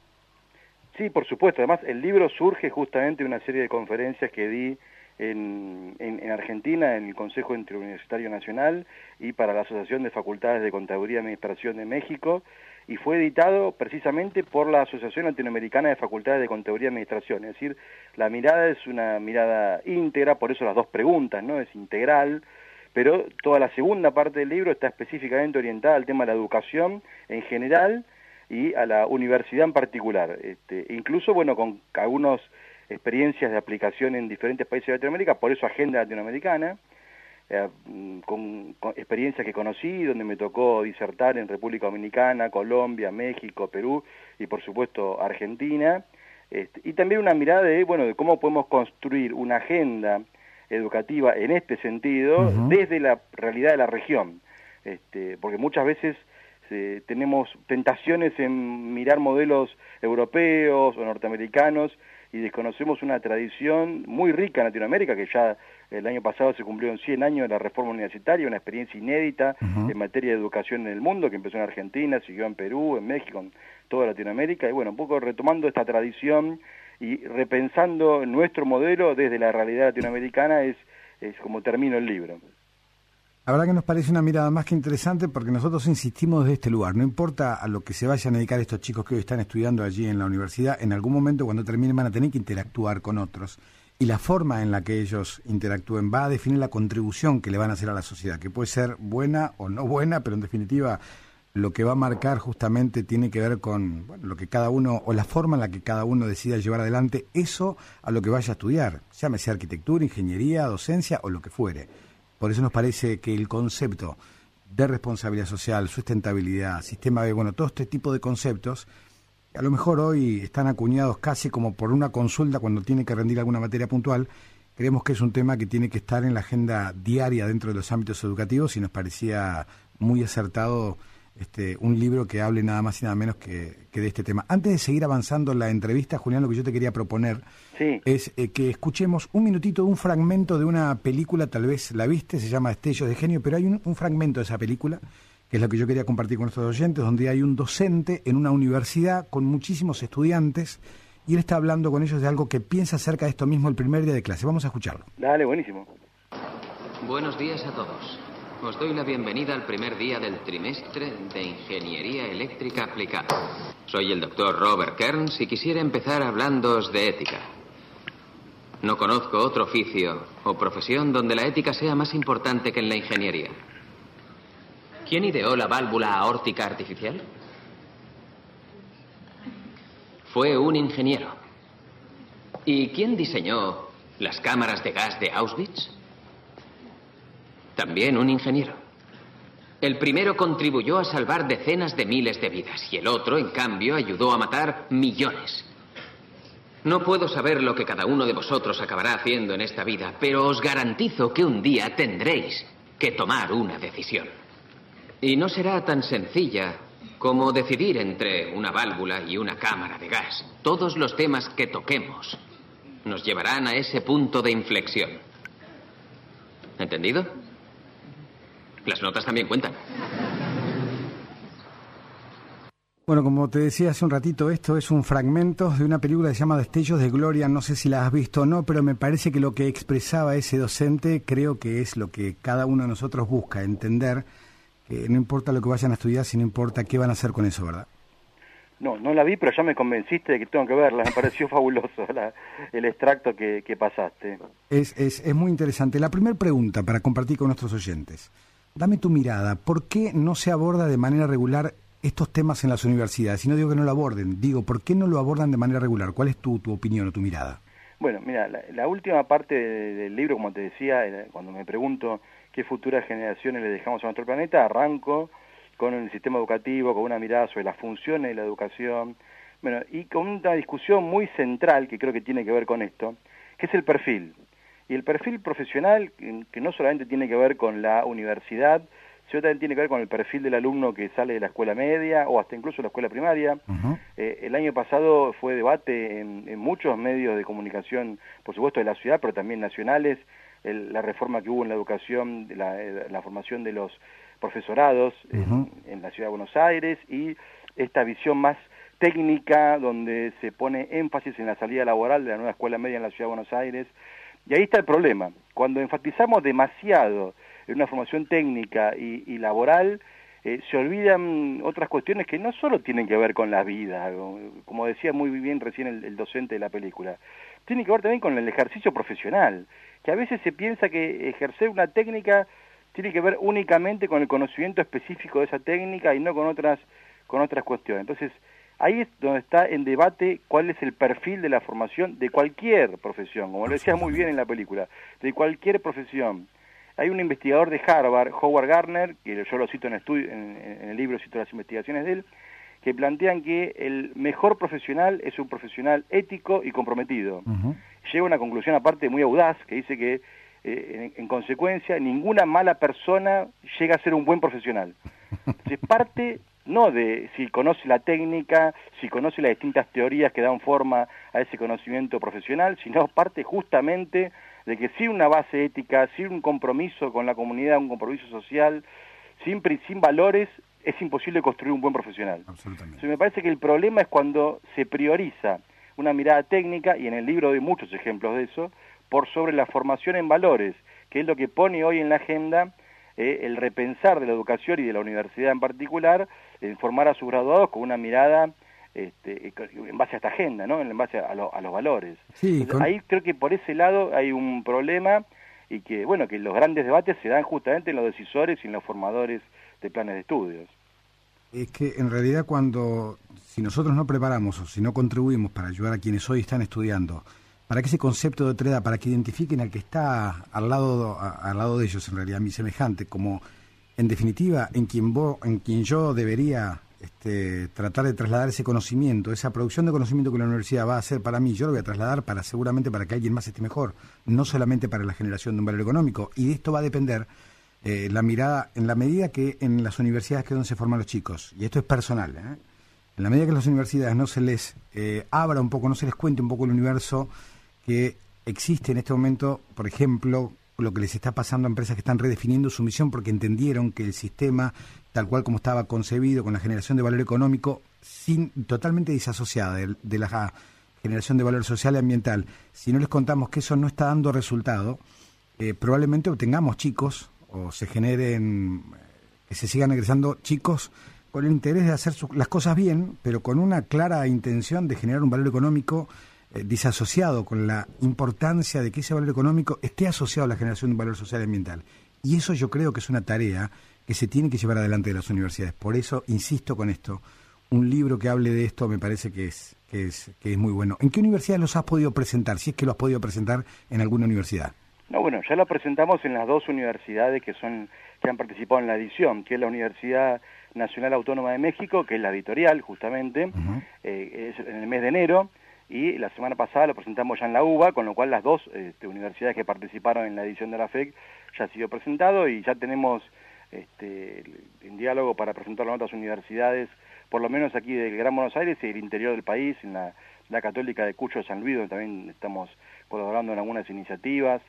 S7: Sí, por supuesto. Además, el libro surge justamente de una serie de conferencias que di en Argentina, en el Consejo Interuniversitario Nacional y para la Asociación de Facultades de Contaduría y Administración de México, y fue editado precisamente por la Asociación Latinoamericana de Facultades de Contaduría y Administración. Es decir, la mirada es una mirada íntegra, por eso las 2 preguntas, ¿no? Es integral, pero toda la segunda parte del libro está específicamente orientada al tema de la educación en general y a la universidad en particular. Incluso, bueno, con algunas experiencias de aplicación en diferentes países de Latinoamérica, por eso Agenda Latinoamericana, con experiencias que conocí, donde me tocó disertar en República Dominicana, Colombia, México, Perú y por supuesto Argentina, y también una mirada de cómo podemos construir una agenda educativa en este sentido desde la realidad de la región, porque muchas veces tenemos tentaciones en mirar modelos europeos o norteamericanos y desconocemos una tradición muy rica en Latinoamérica, que ya el año pasado se cumplieron 100 años de la reforma universitaria, una experiencia inédita en materia de educación en el mundo, que empezó en Argentina, siguió en Perú, en México, en toda Latinoamérica, y un poco retomando esta tradición y repensando nuestro modelo desde la realidad latinoamericana es como termino el libro.
S3: La verdad que nos parece una mirada más que interesante porque nosotros insistimos desde este lugar. No importa a lo que se vayan a dedicar estos chicos que hoy están estudiando allí en la universidad, en algún momento cuando terminen van a tener que interactuar con otros. Y la forma en la que ellos interactúen va a definir la contribución que le van a hacer a la sociedad, que puede ser buena o no buena, pero en definitiva lo que va a marcar justamente tiene que ver con lo que cada uno, o la forma en la que cada uno decida llevar adelante eso a lo que vaya a estudiar, llámese arquitectura, ingeniería, docencia o lo que fuere. Por eso nos parece que el concepto de responsabilidad social, sustentabilidad, sistema B, todo este tipo de conceptos, a lo mejor hoy están acuñados casi como por una consulta cuando tiene que rendir alguna materia puntual. Creemos que es un tema que tiene que estar en la agenda diaria dentro de los ámbitos educativos y nos parecía muy acertado un libro que hable nada más y nada menos que de este tema. Antes de seguir avanzando en la entrevista, Julián, lo que yo te quería proponer es que escuchemos un minutito, un fragmento de una película, tal vez la viste, se llama Destellos de Genio, pero hay un fragmento de esa película, que es lo que yo quería compartir con nuestros oyentes, donde hay un docente en una universidad con muchísimos estudiantes, y él está hablando con ellos de algo que piensa acerca de esto mismo el primer día de clase. Vamos a escucharlo.
S7: Dale, buenísimo.
S8: Buenos días a todos. Os doy la bienvenida al primer día del trimestre de Ingeniería Eléctrica Aplicada. Soy el doctor Robert Kearns y quisiera empezar hablándoos de ética. No conozco otro oficio o profesión donde la ética sea más importante que en la ingeniería. ¿Quién ideó la válvula aórtica artificial? Fue un ingeniero. ¿Y quién diseñó las cámaras de gas de Auschwitz? También un ingeniero. El primero contribuyó a salvar decenas de miles de vidas y el otro, en cambio, ayudó a matar millones. No puedo saber lo que cada uno de vosotros acabará haciendo en esta vida, pero os garantizo que un día tendréis que tomar una decisión. Y no será tan sencilla como decidir entre una válvula y una cámara de gas. Todos los temas que toquemos nos llevarán a ese punto de inflexión. ¿Entendido? Las notas también cuentan.
S3: Bueno, como te decía hace un ratito, esto es un fragmento de una película que se llama Destellos de Gloria. No sé si la has visto o no, pero me parece que lo que expresaba ese docente creo que es lo que cada uno de nosotros busca, entender que no importa lo que vayan a estudiar, sino importa qué van a hacer con eso, ¿verdad?
S7: No la vi, pero ya me convenciste de que tengo que verla. Me pareció fabuloso el extracto que pasaste.
S3: Es muy interesante. La primera pregunta para compartir con nuestros oyentes. Dame tu mirada. ¿Por qué no se aborda de manera regular estos temas en las universidades? Y no digo que no lo aborden, digo, ¿por qué no lo abordan de manera regular? ¿Cuál es tu opinión o tu mirada?
S7: Bueno, mira, la última parte del libro, como te decía, cuando me pregunto qué futuras generaciones le dejamos a nuestro planeta, arranco con el sistema educativo, con una mirada sobre las funciones de la educación, bueno, y con una discusión muy central que creo que tiene que ver con esto, que es el perfil. Y el perfil profesional, que no solamente tiene que ver con la universidad, sino también tiene que ver con el perfil del alumno que sale de la escuela media o hasta incluso la escuela primaria. Uh-huh. El año pasado fue debate en muchos medios de comunicación, por supuesto de la ciudad, pero también nacionales, la reforma que hubo en la educación, la formación de los profesorados uh-huh. en la ciudad de Buenos Aires, y esta visión más técnica donde se pone énfasis en la salida laboral de la nueva escuela media en la ciudad de Buenos Aires. Y ahí está el problema. Cuando enfatizamos demasiado en una formación técnica y laboral, se olvidan otras cuestiones que no solo tienen que ver con la vida, como decía muy bien recién el docente de la película, tiene que ver también con el ejercicio profesional, que a veces se piensa que ejercer una técnica tiene que ver únicamente con el conocimiento específico de esa técnica y no con otras cuestiones. Entonces, ahí es donde está en debate cuál es el perfil de la formación de cualquier profesión, como lo decía muy bien en la película, de cualquier profesión. Hay un investigador de Harvard, Howard Gardner, que yo lo cito en el libro, cito las investigaciones de él, que plantean que el mejor profesional es un profesional ético y comprometido. Uh-huh. Llega a una conclusión aparte muy audaz, que dice que en consecuencia ninguna mala persona llega a ser un buen profesional. Entonces parte no de si conoce la técnica, si conoce las distintas teorías que dan forma a ese conocimiento profesional, sino parte justamente de que sin una base ética, sin un compromiso con la comunidad, un compromiso social, sin valores, es imposible construir un buen profesional.
S3: Absolutamente.
S7: Entonces me parece que el problema es cuando se prioriza una mirada técnica, y en el libro hay muchos ejemplos de eso, por sobre la formación en valores, que es lo que pone hoy en la agenda el repensar de la educación y de la universidad en particular, en formar a sus graduados con una mirada en base a esta agenda, ¿no? En base a los valores.
S3: Sí,
S7: entonces, ahí creo que por ese lado hay un problema, y que bueno, que los grandes debates se dan justamente en los decisores y en los formadores de planes de estudios.
S3: Es que en realidad si nosotros no preparamos o si no contribuimos para ayudar a quienes hoy están estudiando, para que ese concepto de otra edad, para que identifiquen al que está al lado de ellos, en realidad mi semejante, como en definitiva en quien yo debería tratar de trasladar ese conocimiento, esa producción de conocimiento que la universidad va a hacer para mí, yo lo voy a trasladar seguramente para que alguien más esté mejor, no solamente para la generación de un valor económico. Y de esto va a depender la mirada, en la medida que en las universidades, que es donde se forman los chicos, y esto es personal, en la medida que en las universidades no se les abra un poco, no se les cuente un poco el universo que existe en este momento, por ejemplo, lo que les está pasando a empresas que están redefiniendo su misión porque entendieron que el sistema, tal cual como estaba concebido, con la generación de valor económico, totalmente disasociada de la generación de valor social y ambiental, si no les contamos que eso no está dando resultado, probablemente obtengamos chicos o se generen, que se sigan egresando chicos con el interés de hacer las cosas bien, pero con una clara intención de generar un valor económico disasociado, con la importancia de que ese valor económico esté asociado a la generación de un valor social y ambiental. Y eso yo creo que es una tarea que se tiene que llevar adelante de las universidades. Por eso insisto con esto, un libro que hable de esto me parece que es muy bueno. ¿En qué universidades los has podido presentar? Si es que lo has podido presentar en alguna universidad.
S7: No, bueno, ya lo presentamos en las dos universidades que han participado en la edición, que es la Universidad Nacional Autónoma de México, que es la editorial, justamente, es en el mes de enero, y la semana pasada lo presentamos ya en la UBA, con lo cual las dos universidades que participaron en la edición de la FEC ya ha sido presentado, y ya tenemos en diálogo para presentarlo en otras universidades, por lo menos aquí del Gran Buenos Aires y del interior del país, en la Católica de Cuyo de San Luis, donde también estamos colaborando en algunas iniciativas.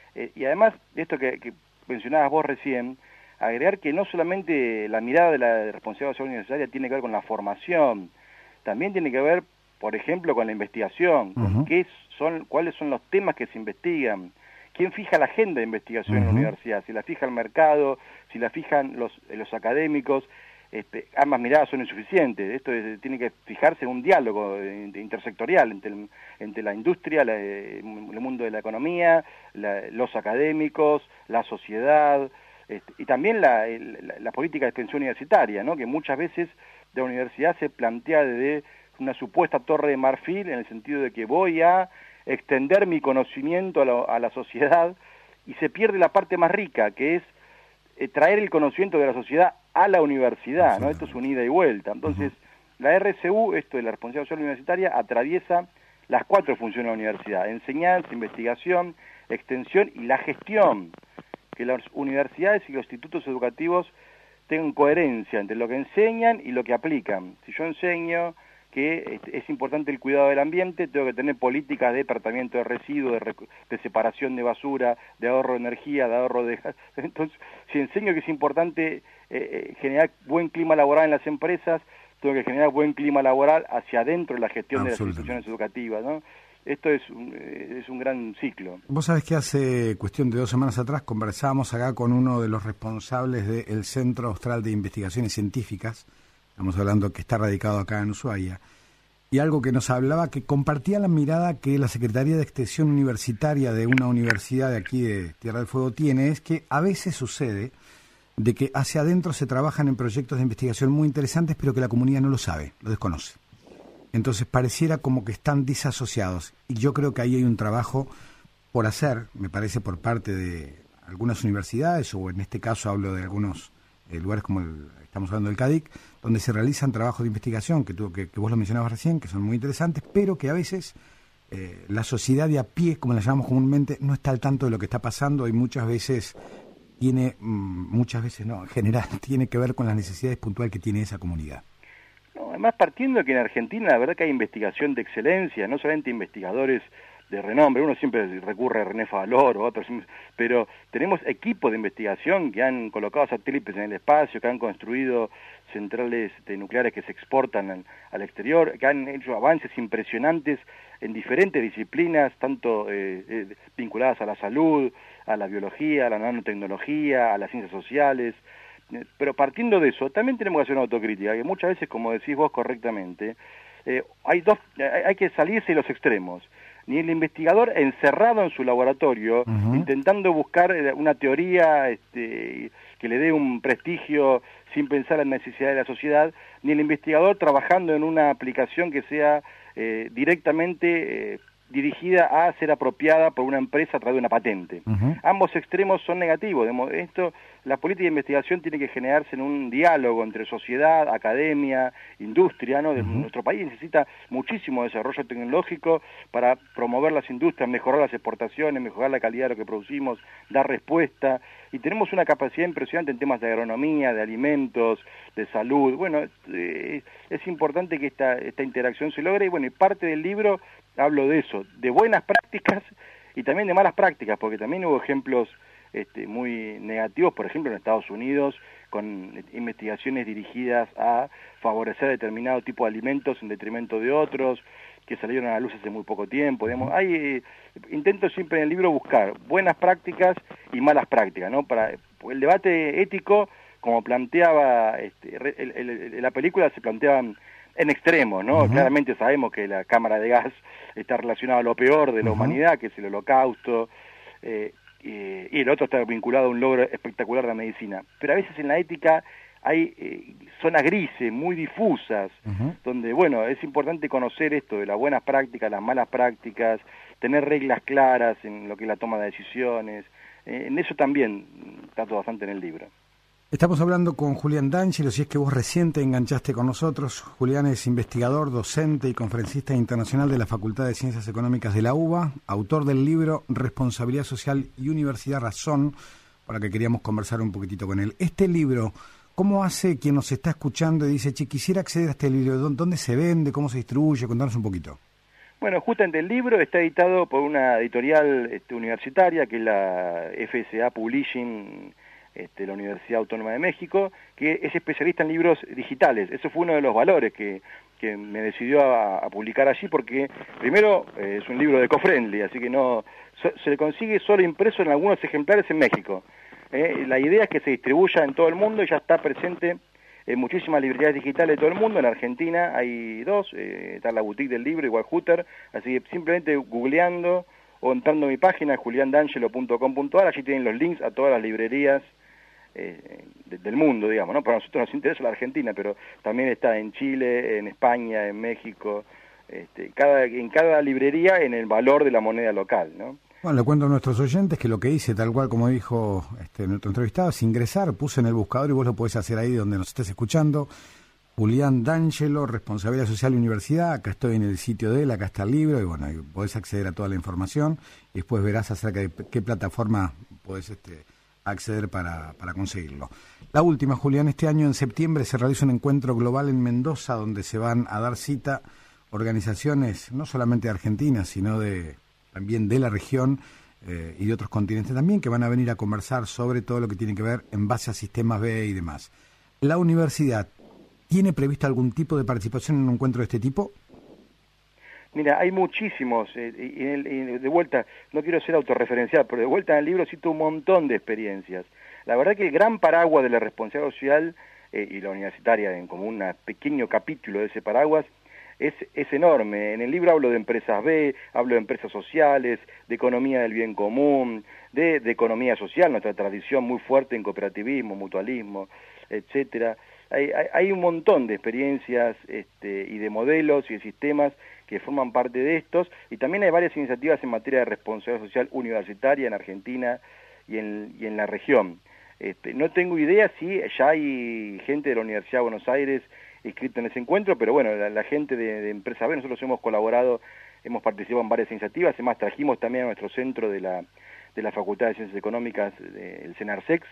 S7: Y además, esto que mencionabas vos recién, agregar que no solamente la mirada de la responsabilidad universitaria tiene que ver con la formación, también tiene que ver, por ejemplo, con la investigación, con cuáles son los temas que se investigan, quién fija la agenda de investigación en la universidad, si la fija el mercado, si la fijan los académicos. Ambas miradas son insuficientes. Esto tiene que fijarse en un diálogo intersectorial entre la industria, el mundo de la economía, los académicos, la sociedad, y también la política de extensión universitaria, ¿no? Que muchas veces de la universidad se plantea desde una supuesta torre de marfil, en el sentido de que voy a extender mi conocimiento a la sociedad, y se pierde la parte más rica, que es traer el conocimiento de la sociedad a la universidad, ¿no? Esto es un ida y vuelta. Entonces, la RSU, esto de la responsabilidad social universitaria, atraviesa las 4 funciones de la universidad: enseñanza, investigación, extensión y la gestión. Que las universidades y los institutos educativos tengan coherencia entre lo que enseñan y lo que aplican. Si yo enseño que es importante el cuidado del ambiente, tengo que tener políticas de tratamiento de residuos, de separación de basura, de ahorro de energía, de ahorro de gas. Entonces, si enseño que es importante generar buen clima laboral en las empresas, tengo que generar buen clima laboral hacia adentro de la gestión de las instituciones educativas, ¿no? Esto es un gran ciclo.
S3: Vos sabés que hace cuestión de 2 semanas atrás conversábamos acá con uno de los responsables del Centro Austral de Investigaciones Científicas, estamos hablando que está radicado acá en Ushuaia, y algo que nos hablaba, que compartía la mirada que la Secretaría de Extensión Universitaria de una universidad de aquí de Tierra del Fuego tiene, es que a veces sucede de que hacia adentro se trabajan en proyectos de investigación muy interesantes, pero que la comunidad no lo sabe, lo desconoce. Entonces pareciera como que están disasociados, y yo creo que ahí hay un trabajo por hacer, me parece, por parte de algunas universidades, o en este caso hablo de algunos lugares como estamos hablando del CADIC, donde se realizan trabajos de investigación, que vos lo mencionabas recién, que son muy interesantes, pero que a veces la sociedad de a pie, como la llamamos comúnmente, no está al tanto de lo que está pasando, y muchas veces tiene que ver con las necesidades puntuales que tiene esa comunidad.
S7: No, además, partiendo de que en Argentina la verdad que hay investigación de excelencia, no solamente investigadores de renombre, uno siempre recurre a René Favaloro o otros, pero tenemos equipos de investigación que han colocado satélites en el espacio, que han construido centrales nucleares que se exportan al exterior, que han hecho avances impresionantes en diferentes disciplinas, tanto vinculadas a la salud, a la biología, a la nanotecnología, a las ciencias sociales. Pero partiendo de eso, también tenemos que hacer una autocrítica, que muchas veces, como decís vos correctamente, hay que salirse de los extremos. Ni el investigador encerrado en su laboratorio, intentando buscar una teoría que le dé un prestigio sin pensar en la necesidad de la sociedad, ni el investigador trabajando en una aplicación que sea directamente dirigida a ser apropiada por una empresa a través de una patente. Ambos extremos son negativos. Esto la política de investigación tiene que generarse en un diálogo entre sociedad, academia, industria, ¿no? Nuestro país necesita muchísimo desarrollo tecnológico para promover las industrias, mejorar las exportaciones, mejorar la calidad de lo que producimos, dar respuesta, y tenemos una capacidad impresionante en temas de agronomía, de alimentos, de salud. Bueno, es importante que esta interacción se logre, y bueno, y parte del libro hablo de eso, de buenas prácticas y también de malas prácticas, porque también hubo ejemplos muy negativos, por ejemplo en Estados Unidos, con investigaciones dirigidas a favorecer determinado tipo de alimentos en detrimento de otros, que salieron a la luz hace muy poco tiempo. Digamos, intento siempre en el libro buscar buenas prácticas y malas prácticas, ¿no? Para el debate ético, como planteaba la película, se planteaban en extremos, ¿no? Claramente sabemos que la cámara de gas está relacionada a lo peor de la humanidad, que es el Holocausto, y el otro está vinculado a un logro espectacular de la medicina. Pero a veces en la ética hay zonas grises, muy difusas, donde, bueno, es importante conocer esto de las buenas prácticas, las malas prácticas, tener reglas claras en lo que es la toma de decisiones. En eso también trato bastante en el libro.
S3: Estamos hablando con Julián D'Angelo, si es que vos recién te enganchaste con nosotros. Julián es investigador, docente y conferencista internacional de la Facultad de Ciencias Económicas de la UBA, autor del libro Responsabilidad Social y Universidad Razón, para que queríamos conversar un poquitito con él. Este libro, ¿cómo hace quien nos está escuchando y dice, che, quisiera acceder a este libro? ¿Dónde se vende? ¿Cómo se distribuye? Contanos un poquito.
S7: Bueno, justamente el libro está editado por una editorial universitaria, que es la FSA Publishing, la Universidad Autónoma de México, que es especialista en libros digitales. Eso fue uno de los valores que me decidió a publicar allí, porque primero es un libro de eco-friendly, así que no se le consigue solo impreso en algunos ejemplares en México. La idea es que se distribuya en todo el mundo y ya está presente en muchísimas librerías digitales de todo el mundo. En Argentina hay 2, está la boutique del libro, igual Hooter, así que simplemente googleando o entrando a mi página juliandangelo.com.ar, allí tienen los links a todas las librerías del mundo, digamos, ¿no? Para nosotros nos interesa la Argentina, pero también está en Chile, en España, en México, en cada librería en el valor de la moneda local, ¿no?
S3: Bueno, le cuento a nuestros oyentes que lo que hice, tal cual como dijo nuestro entrevistado, es ingresar, puse en el buscador y vos lo podés hacer ahí donde nos estés escuchando, Julián D'Angelo, Responsabilidad Social y Universidad, acá estoy en el sitio de él, acá está el libro, y bueno, ahí podés acceder a toda la información, y después verás acerca de qué plataforma podés acceder para conseguirlo. La última, Julián, este año en septiembre se realiza un encuentro global en Mendoza donde se van a dar cita organizaciones no solamente de Argentina, sino también de la región y de otros continentes también, que van a venir a conversar sobre todo lo que tiene que ver en base a sistemas B y demás. ¿La universidad tiene previsto algún tipo de participación en un encuentro de este tipo?
S7: Mira, hay muchísimos, y de vuelta, no quiero ser autorreferencial, pero de vuelta en el libro cito un montón de experiencias. La verdad que el gran paraguas de la responsabilidad social, y la universitaria como un pequeño capítulo de ese paraguas, es enorme. En el libro hablo de empresas B, hablo de empresas sociales, de economía del bien común, de economía social, nuestra tradición muy fuerte en cooperativismo, mutualismo, etcétera. Hay un montón de experiencias y de modelos y de sistemas que forman parte de estos, y también hay varias iniciativas en materia de responsabilidad social universitaria en Argentina y en la región. No tengo idea si ya hay gente de la Universidad de Buenos Aires inscrita en ese encuentro, pero bueno, la gente de Empresa B, nosotros hemos colaborado, hemos participado en varias iniciativas, además trajimos también a nuestro centro de la Facultad de Ciencias Económicas, el CENARSEX,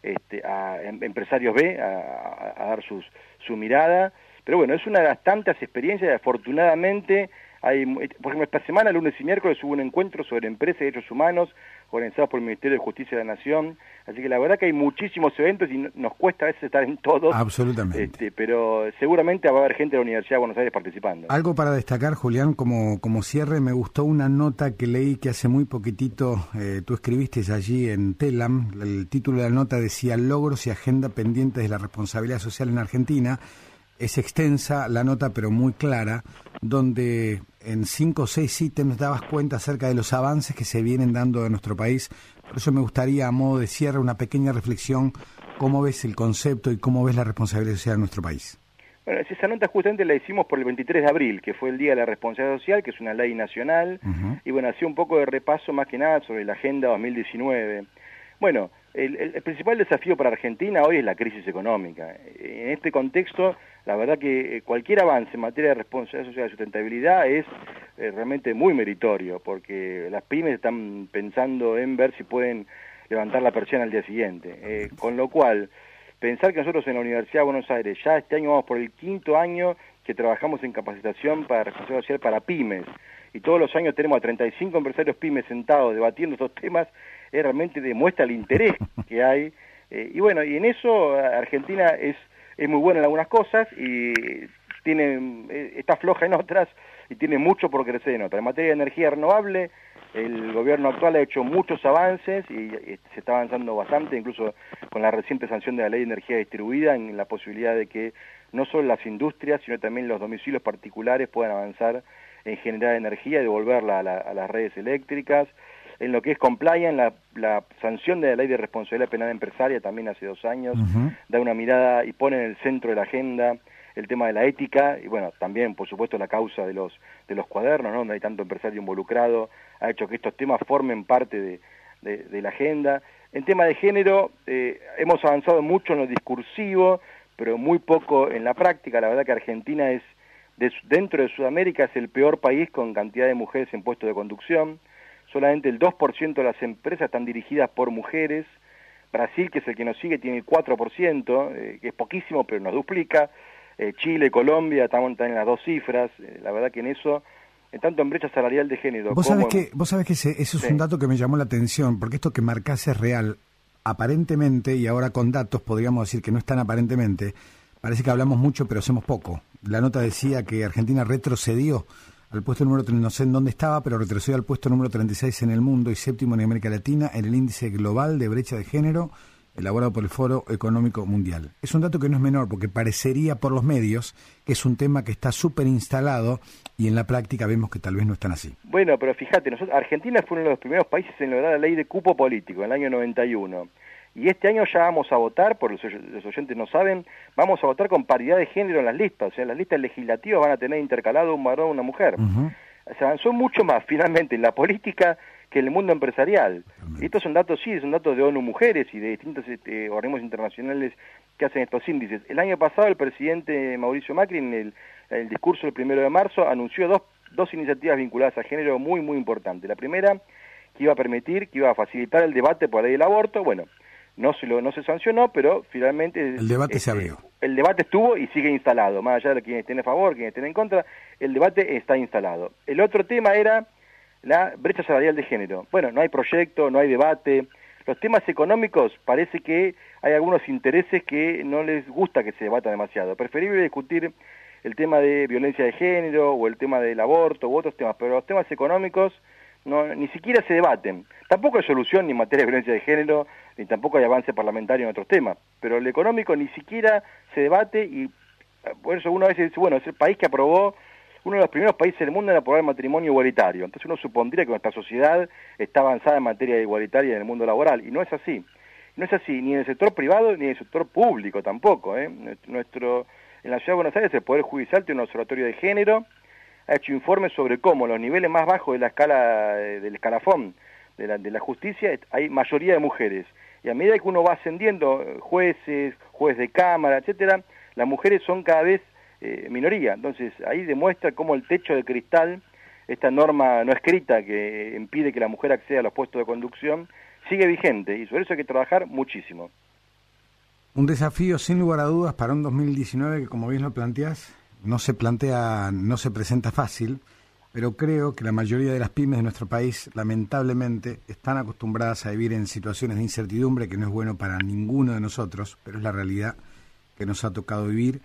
S7: a empresarios B a dar su mirada. Pero bueno, es una de las tantas experiencias. Afortunadamente, por ejemplo, esta semana, lunes y miércoles, hubo un encuentro sobre empresas y derechos humanos organizados por el Ministerio de Justicia de la Nación. Así que la verdad que hay muchísimos eventos y nos cuesta a veces estar en todos.
S3: Absolutamente.
S7: Pero seguramente va a haber gente de la Universidad de Buenos Aires participando.
S3: Algo para destacar, Julián, como cierre, me gustó una nota que leí que hace muy poquitito tú escribiste allí en Telam. El título de la nota decía Logros y agenda pendientes de la responsabilidad social en Argentina. Es extensa la nota, pero muy clara, donde en 5 o 6 ítems dabas cuenta acerca de los avances que se vienen dando en nuestro país. Por eso me gustaría, a modo de cierre, una pequeña reflexión, cómo ves el concepto y cómo ves la responsabilidad social en nuestro país.
S7: Bueno, esa nota justamente la hicimos por el 23 de abril, que fue el Día de la Responsabilidad Social, que es una ley nacional, y bueno, hacía un poco de repaso más que nada sobre la Agenda 2019. Bueno, el principal desafío para Argentina hoy es la crisis económica. En este contexto, la verdad que cualquier avance en materia de responsabilidad social y sustentabilidad es realmente muy meritorio, porque las pymes están pensando en ver si pueden levantar la persiana al día siguiente. Con lo cual, pensar que nosotros en la Universidad de Buenos Aires ya este año vamos por el 5º año que trabajamos en capacitación para responsabilidad social para pymes, y todos los años tenemos a 35 empresarios pymes sentados debatiendo estos temas, realmente demuestra el interés que hay. Y bueno, y en eso Argentina es muy buena en algunas cosas y está floja en otras y tiene mucho por crecer en otras. En materia de energía renovable, el gobierno actual ha hecho muchos avances y se está avanzando bastante, incluso con la reciente sanción de la Ley de Energía Distribuida, en la posibilidad de que no solo las industrias, sino también los domicilios particulares puedan avanzar en generar energía y devolverla a las redes eléctricas. En lo que es compliance, la sanción de la Ley de Responsabilidad Penal Empresaria también hace 2 años, da una mirada y pone en el centro de la agenda el tema de la ética, y bueno, también por supuesto la causa de los cuadernos, ¿no?, donde hay tanto empresario involucrado, ha hecho que estos temas formen parte de la agenda. En tema de género, hemos avanzado mucho en lo discursivo, pero muy poco en la práctica. La verdad que Argentina es, dentro de Sudamérica, es el peor país con cantidad de mujeres en puestos de conducción. Solamente el 2% de las empresas están dirigidas por mujeres. Brasil, que es el que nos sigue, tiene el 4%, que es poquísimo, pero nos duplica. Chile, Colombia, estamos en las 2 cifras. La verdad que en eso, tanto en brecha salarial de género
S3: Vos sabés que ese es un dato que me llamó la atención, porque esto que marcás es real. Aparentemente, y ahora con datos podríamos decir que no es tan aparentemente, parece que hablamos mucho pero hacemos poco. La nota decía que Argentina retrocedió al puesto número, no sé en dónde estaba, pero retrocedió al puesto número 36 en el mundo y 7º en América Latina en el índice global de brecha de género elaborado por el Foro Económico Mundial. Es un dato que no es menor, porque parecería por los medios que es un tema que está súper instalado y en la práctica vemos que tal vez no están así.
S7: Bueno, pero fíjate, Argentina fue uno de los primeros países en lograr la ley de cupo político en el año 91. Y este año ya vamos a votar, por los oyentes no saben, vamos a votar con paridad de género en las listas. O sea, las listas legislativas van a tener intercalado un varón o una mujer. Se avanzó mucho más finalmente en la política que en el mundo empresarial. Y estos son datos, sí, son datos de ONU Mujeres y de distintos organismos internacionales que hacen estos índices. El año pasado el presidente Mauricio Macri, en el discurso del 1 de marzo, anunció dos iniciativas vinculadas a género muy, muy importantes. La primera, que iba a facilitar el debate por la ley del aborto. Bueno, no se sancionó, pero finalmente
S3: el debate se abrió.
S7: El debate estuvo y sigue instalado, más allá de quienes estén a favor, quienes estén en contra, el debate está instalado. El otro tema era la brecha salarial de género. Bueno, no hay proyecto, no hay debate. Los temas económicos parece que hay algunos intereses que no les gusta que se debata demasiado. Preferible discutir el tema de violencia de género o el tema del aborto u otros temas, pero los temas económicos ni siquiera se debaten. Tampoco hay solución ni en materia de violencia de género, ni tampoco hay avance parlamentario en otros temas, pero el económico ni siquiera se debate, y por eso uno a veces dice, bueno, es el país que aprobó, uno de los primeros países del mundo en aprobar el matrimonio igualitario. Entonces uno supondría que nuestra sociedad está avanzada en materia igualitaria en el mundo laboral, y no es así. No es así ni en el sector privado ni en el sector público tampoco. En la Ciudad de Buenos Aires el Poder Judicial tiene un observatorio de género, ha hecho informes sobre cómo los niveles más bajos de la escala del escalafón de la justicia hay mayoría de mujeres, y a medida que uno va ascendiendo, jueces de cámara, etcétera, las mujeres son cada vez minoría. Entonces ahí demuestra cómo el techo de cristal, esta norma no escrita que impide que la mujer acceda a los puestos de conducción, sigue vigente, y sobre eso hay que trabajar muchísimo.
S3: Un desafío sin lugar a dudas para un 2019 que, como bien lo planteás, no se presenta fácil, pero creo que la mayoría de las pymes de nuestro país, lamentablemente, están acostumbradas a vivir en situaciones de incertidumbre, que no es bueno para ninguno de nosotros, pero es la realidad que nos ha tocado vivir.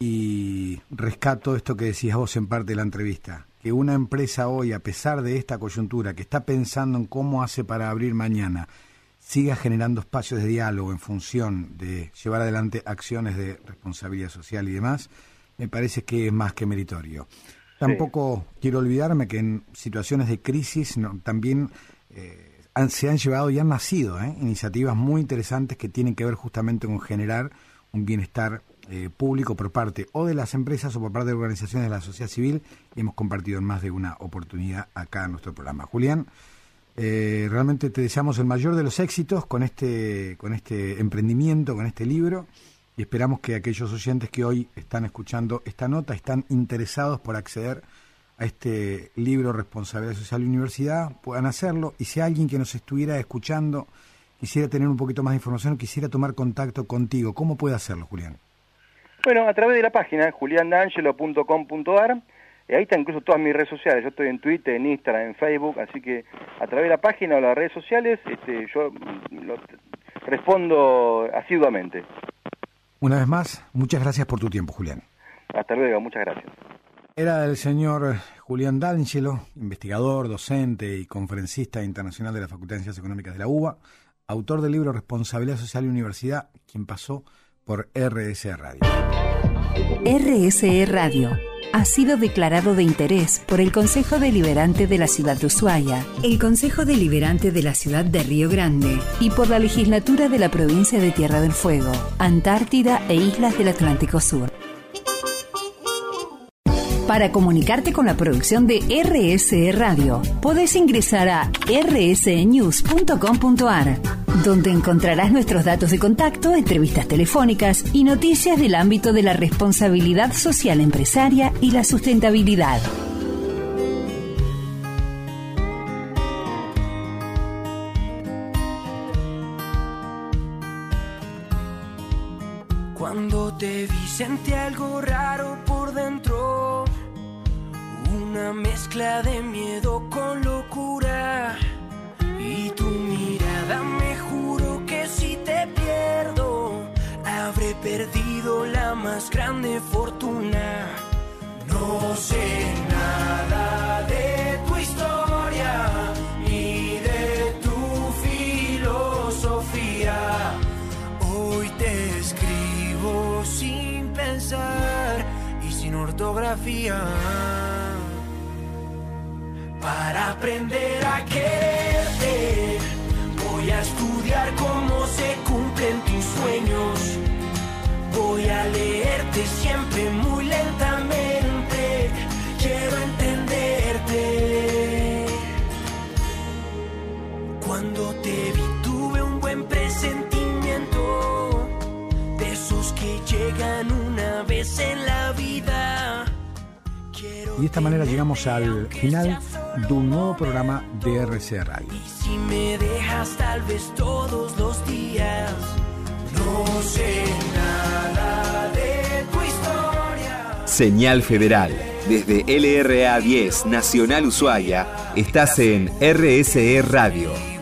S3: Y rescato esto que decías vos en parte de la entrevista, que una empresa hoy, a pesar de esta coyuntura, que está pensando en cómo hace para abrir mañana, siga generando espacios de diálogo en función de llevar adelante acciones de responsabilidad social y demás, me parece que es más que meritorio. Tampoco quiero olvidarme que en situaciones de crisis también se han llevado y han nacido iniciativas muy interesantes que tienen que ver justamente con generar un bienestar público por parte o de las empresas o por parte de organizaciones de la sociedad civil, y hemos compartido en más de una oportunidad acá en nuestro programa. Julián, Realmente te deseamos el mayor de los éxitos con este emprendimiento, con este libro, y esperamos que aquellos oyentes que hoy están escuchando esta nota, están interesados por acceder a este libro Responsabilidad Social y Universidad, puedan hacerlo. Y si alguien que nos estuviera escuchando quisiera tener un poquito más de información, quisiera tomar contacto contigo, ¿cómo puede hacerlo, Julián?
S7: Bueno, a través de la página juliandangelo.com.ar. Ahí están incluso todas mis redes sociales. Yo estoy en Twitter, en Instagram, en Facebook, así que a través de la página o las redes sociales yo respondo asiduamente.
S3: Una vez más, muchas gracias por tu tiempo, Julián.
S7: Hasta luego, muchas gracias.
S3: Era el señor Julián D'Angelo, investigador, docente y conferencista internacional de la Facultad de Ciencias Económicas de la UBA, autor del libro Responsabilidad Social y Universidad, quien pasó por RSE Radio.
S4: RSE Radio ha sido declarado de interés por el Consejo Deliberante de la Ciudad de Ushuaia, el Consejo Deliberante de la Ciudad de Río Grande y por la Legislatura de la Provincia de Tierra del Fuego, Antártida e Islas del Atlántico Sur. Para comunicarte con la producción de RSE Radio, podés ingresar a rsenews.com.ar, donde encontrarás nuestros datos de contacto, entrevistas telefónicas y noticias del ámbito de la responsabilidad social empresaria y la sustentabilidad.
S2: Cuando te vi sentí algo raro por dentro, una mezcla de miedo con locura, y tu mirada me juro que si te pierdo habré perdido la más grande fortuna. No sé nada de tu historia ni de tu filosofía. Hoy te escribo sin pensar y sin ortografía, para aprender a quererte. Voy a estudiar cómo se cumplen tus sueños. Voy a leerte siempre muy lentamente. Quiero entenderte. Cuando te vi tuve un buen presentimiento, de esos que llegan una vez en la vida.
S3: Y de esta manera llegamos al final de un nuevo programa de RSE Radio.
S2: Y si me dejas tal vez todos los días, no sé nada de tu historia.
S1: Señal Federal. Desde LRA 10 Nacional Ushuaia, estás en RSE Radio.